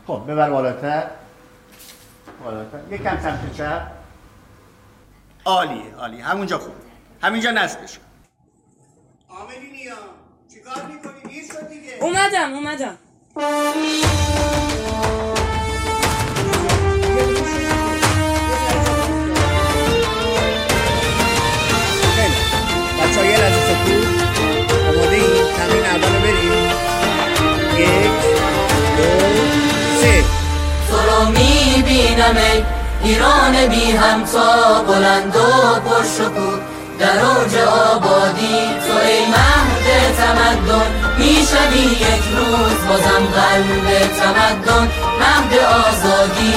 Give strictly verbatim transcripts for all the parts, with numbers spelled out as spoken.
خب ببر بالاتر بالاتر یکم سمت چپ. عالیه عالی، همونجا خوب، همینجا نصبش کن. آمدینیا چیکار میکنی؟ دیر شد دیگه. اومدم اومدم. بچه ها یه لحظه سکوت. آماده این تمرین اول رو بریم. یک دو سه. تو رو میبینم ای ایران بی همتا، بلند و پرشکوه در اوج آبادی. تو ای مهد تمدن میشوی یک روز بازم قلب تمدن، مهد آزادی.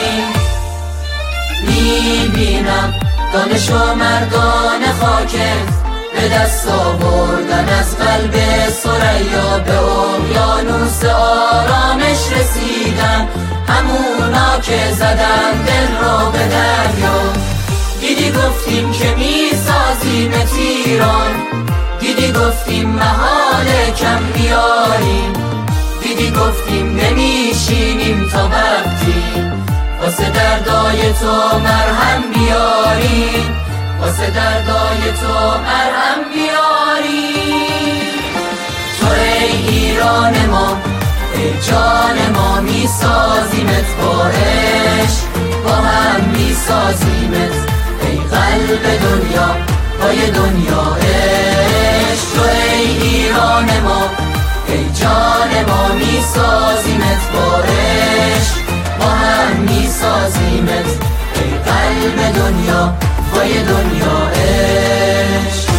میبینم دانش و مردان خاکت به دست آوردن از قلب ثریا، به اقیانوس آرامش رسیدن، همونا که زدن دل رو به دریا. دیدی گفتیم که میسازیم تیران، دیدی گفتیم محال کم بیاریم، دیدی گفتیم نمیشینیم تا وقتی واسه دردای تو مرهم بیاریم، واسه دردای تو مرهم بیاریم. تو ای ایران ما، ای جان ما، میسازیمت با عشق، با هم میسازیمت ای قلب دنیا، پای دنیا عشق. تو ای ایران ما، ای جان ما، میسازیمت با عشق، با هم میسازیمت ای قلب دنیا، پای دنیا عشق.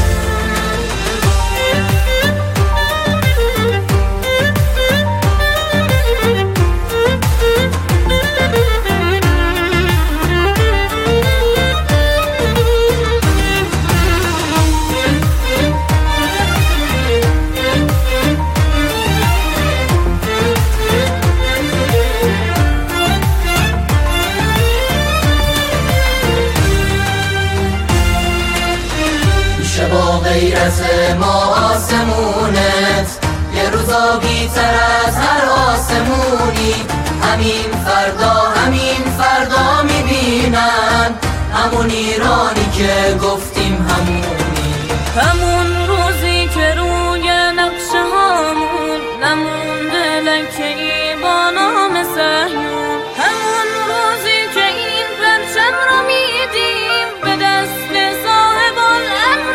با غیرت ما آسمونت یه روزا بیتر از هر آسمونی، همین فردا همین فردا میبینن همون ایرانی که گفتیم همونی، همون روزی که روی نقشه هامون نمونده لکه ای با نام صهیون، همون روزی که این پرچم رو میدیم به دست صاحب الامر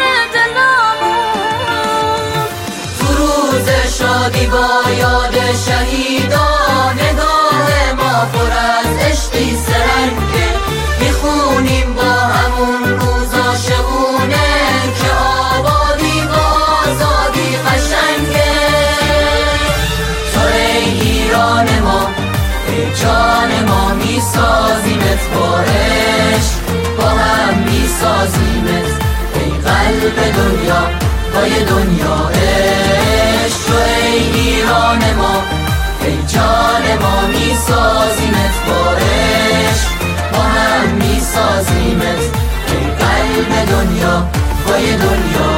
دلامون. تو روز شادی با یاد شهیدان، نگاه ما پر از عشقی سرنگه، میخونیم با همون روزا شعونه که آبادی با آزادی قشنگه. تو ای ایران ما، ای جان ما، میسازیمت با عشق، با هم میسازیمت ای قلب دنیا، پای دنیا عشق. تو ای ایران ما، ای جان ما، میسازیمت با عشق، با هم میسازیمت ای قلب دنیا، پای دنیا